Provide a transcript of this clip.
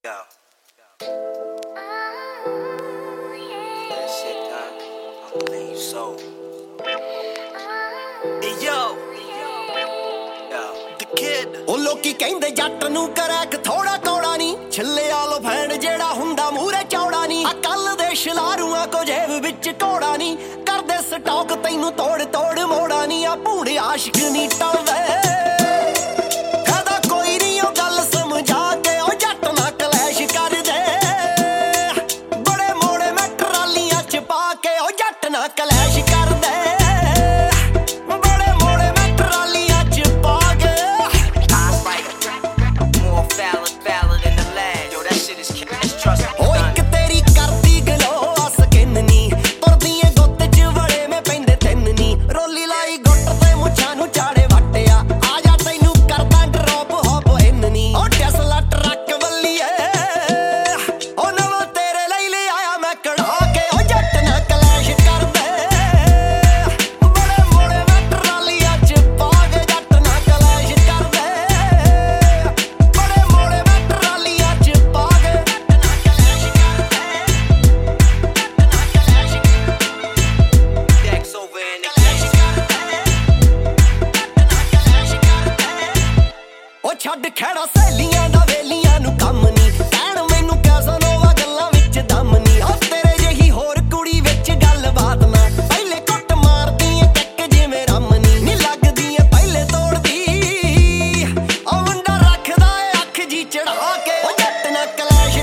Yo. That shit done. I believe you so. Hey yo. Yo. The kid. ਉਹ ਲੋਕੀ ਕਹਿੰਦੇ ਜੱਟ ਨੂੰ ਕਰੈਕ ਥੋੜਾ ਕੌੜਾ ਨਹੀਂ ਛੱਲੇ ਆਲੋ ਫੈਨ ਜਿਹੜਾ ਹੁੰਦਾ ਮੂਰੇ ਚੌੜਾ ਨਹੀਂ ਆ ਕੱਲ ਦੇ ਸ਼ਲਾਰੂਆਂ ਕੋ ਜੇਬ ਵਿੱਚ ਕੋੜਾ ਨਹੀਂ ਕਰਦੇ ਸਟਾਕ ਤੈਨੂੰ ਤੋੜ ਤੋੜ ਮੋੜਾ ਨਹੀਂ ਆ ਭੂੜੇ ਆਸ਼ਿਕ ਨਹੀਂ ਟਲਦੇ ਕਲੈਸ਼ ਕਰਦੇ ਬੜੇ ਮੋੜੇ ਮੈਂ ਟਰਾਲੀਆਂ ਚ ਪਾ ਕੇ ਉਹ ਇੱਕ ਤੇਰੀ ਕਰਦੀ ਗਲੋ ਆ ਸਕਿਨ ਨੀ ਤੁਰਦੀ ਏ ਗੁੱਤ ਚ ਵੜੇ ਮੈਂ ਪੈਂਦੇ ਤਿੰਨ ਨੀ ਰੋਲੀ ਲਾਈ ਗੁੱਟ ਤੇ ਮੁੱਛਾਂ ਨੂੰ ਚਾੜੇ ਵੱਟਿਆ ਆ ਜਾ ਤੈਨੂੰ ਕਰਦਾ ਡਰੋਪ ਹੋਪ ਇਨ ਨੀ ਉਹ ਟੈਸਲਾ ਟਰੱਕ ਵੱਲੀਏ ਉਹ ਨਵਾਂ ਤੇਰੇ ਲਈ ਲੈ ਆਇਆ ਮੈਂ ਕਢਾ ਕੇ ਉਹ ਜੱਟ ਨਾ ਕਲੈਸ਼ ਛੱਡ ਖੜਾ ਸਹੇਲੀਆਂ ਦਾ ਵੇਲੀਆਂ ਨੂੰ ਕੰਮ ਨੀ ਕਹਿਣ ਮੈਨੂੰ ਕੈਸਨੋਵਾ ਗੱਲਾਂ ਵਿੱਚ ਦਮ ਨੀ ਉਹ ਤੇਰੇ ਜਿਹੀ ਹੋਰ ਕੁੜੀ ਵਿੱਚ ਗੱਲਬਾਤ ਨਾ ਪਹਿਲੇ ਕੁੱਟ ਮਾਰਦੀ ਏ ਟੱਕ ਜਿਵੇਂ ਰਮ ਨੀ ਲੱਗਦੀ ਏ ਪਹਿਲੇ ਤੋੜਦੀ ਉਹ ਮੁੰਡਾ ਰੱਖਦਾ ਏ ਅੱਖ ਜੀ ਚੜਾ ਕੇ ਉਹ ਜੱਟ ਨਾ ਕਲੈਸ਼